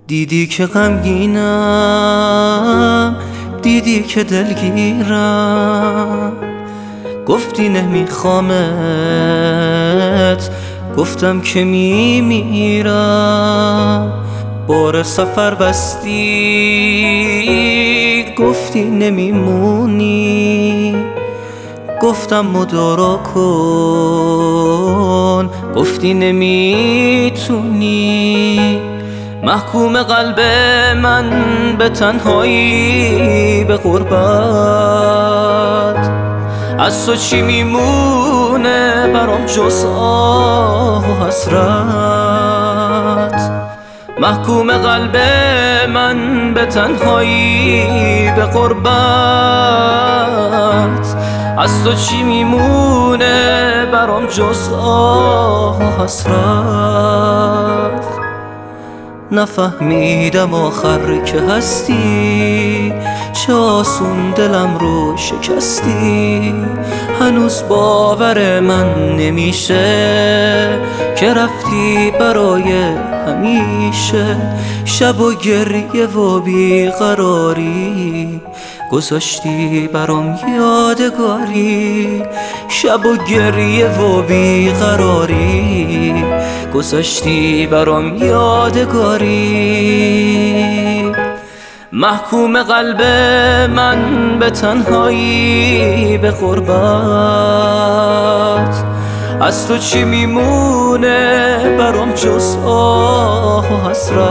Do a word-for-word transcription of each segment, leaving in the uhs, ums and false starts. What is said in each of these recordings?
دیدی که غمگینم، دیدی که دلگیرم، گفتی نمیخوامت، گفتم که میمیرم. بار سفر بستی، گفتی نمیمونی، گفتم مدارا کن، گفتی نمیتونی. محکوم قلب من به تنهایی، به غربت، از تو چی میمونه برام جز آه و حسرت. محکوم قلب من به تنهایی، به غربت، از تو چی میمونه برام جز آه و حسرت. نفهمیدم آخر که هستی، چه آسون دلم رو شکستی. هنوز باور من نمیشه که رفتی برای همیشه. شب و گریه و بیقراری، گذاشتی برام یادگاری. شب و گریه و بیقراری، گذاشتی برام یادگاری. محکوم قلب من به تنهایی، به غربت، از تو چی میمونه برام جز آه و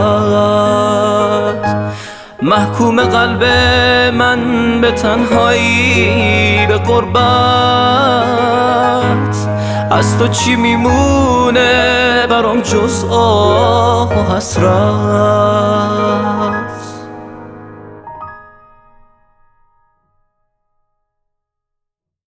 حسرت. محکوم قلب من به تنهایی، به غربت، از تو چی میمونه برام جز آه و حسرت.